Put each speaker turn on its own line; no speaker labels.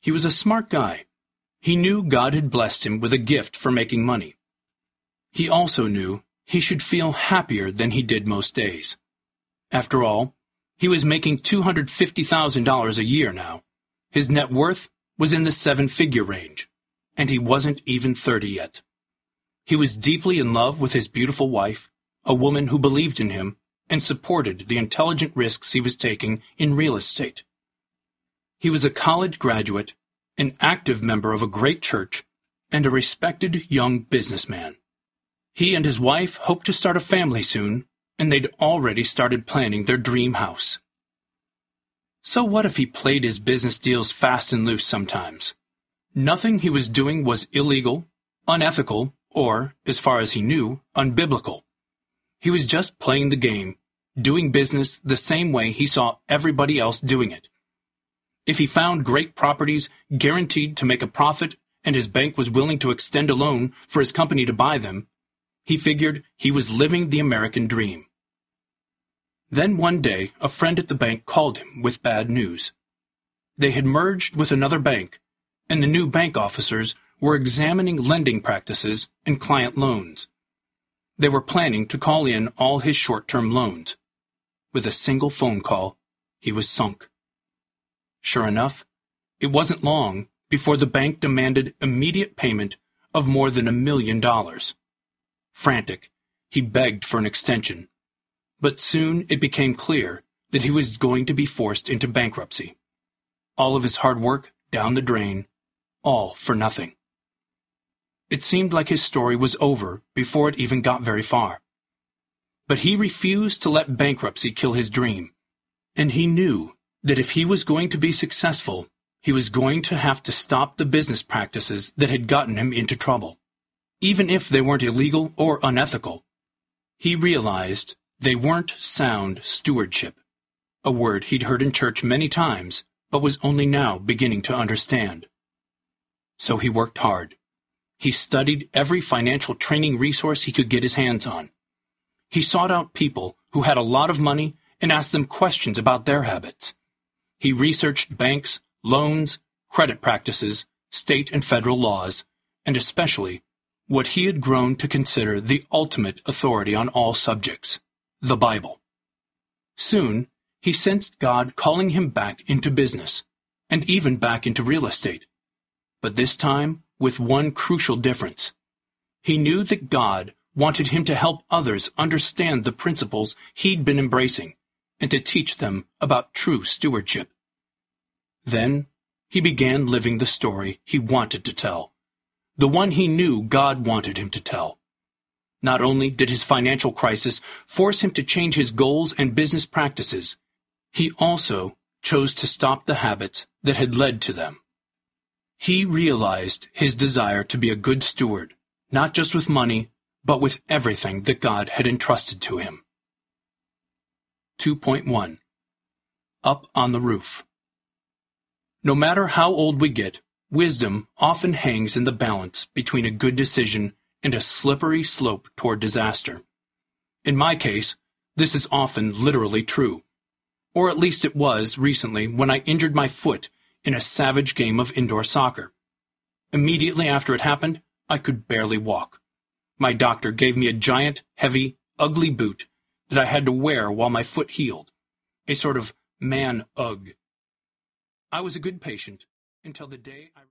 He was a smart guy. He knew God had blessed him with a gift for making money. He also knew he should feel happier than he did most days. After all, he was making $250,000 a year now. His net worth was in the seven-figure range, and he wasn't even 30 yet. He was deeply in love with his beautiful wife, a woman who believed in him and supported the intelligent risks he was taking in real estate. He was a college graduate, an active member of a great church, and a respected young businessman. He and his wife hoped to start a family soon, and they'd already started planning their dream house. So what if he played his business deals fast and loose sometimes? Nothing he was doing was illegal, unethical, or, as far as he knew, unbiblical. He was just playing the game, doing business the same way he saw everybody else doing it. If he found great properties guaranteed to make a profit and his bank was willing to extend a loan for his company to buy them, he figured he was living the American dream. Then one day, a friend at the bank called him with bad news. They had merged with another bank, and the new bank officers were examining lending practices and client loans. They were planning to call in all his short-term loans. With a single phone call, he was sunk. Sure enough, it wasn't long before the bank demanded immediate payment of more than $1 million. Frantic, he begged for an extension. But soon it became clear that he was going to be forced into bankruptcy. All of his hard work down the drain, all for nothing. It seemed like his story was over before it even got very far. But he refused to let bankruptcy kill his dream, and he knew that if he was going to be successful, he was going to have to stop the business practices that had gotten him into trouble, even if they weren't illegal or unethical. He realized they weren't sound stewardship, a word he'd heard in church many times, but was only now beginning to understand. So he worked hard. He studied every financial training resource he could get his hands on. He sought out people who had a lot of money and asked them questions about their habits. He researched banks, loans, credit practices, state and federal laws, and especially what he had grown to consider the ultimate authority on all subjects, the Bible. Soon, he sensed God calling him back into business, and even back into real estate. But this time, with one crucial difference. He knew that God wanted him to help others understand the principles he'd been embracing, and to teach them about true stewardship. Then, he began living the story he wanted to tell, the one he knew God wanted him to tell. Not only did his financial crisis force him to change his goals and business practices, he also chose to stop the habits that had led to them. He realized his desire to be a good steward, not just with money, but with everything that God had entrusted to him. 2.1. Up on the Roof. No matter how old we get, wisdom often hangs in the balance between a good decision and a slippery slope toward disaster. In my case, this is often literally true. Or at least it was recently when I injured my foot in a savage game of indoor soccer. Immediately after it happened, I could barely walk. My doctor gave me a giant, heavy, ugly boot that I had to wear while my foot healed, a sort of man-Ugg. I was a good patient until the day I...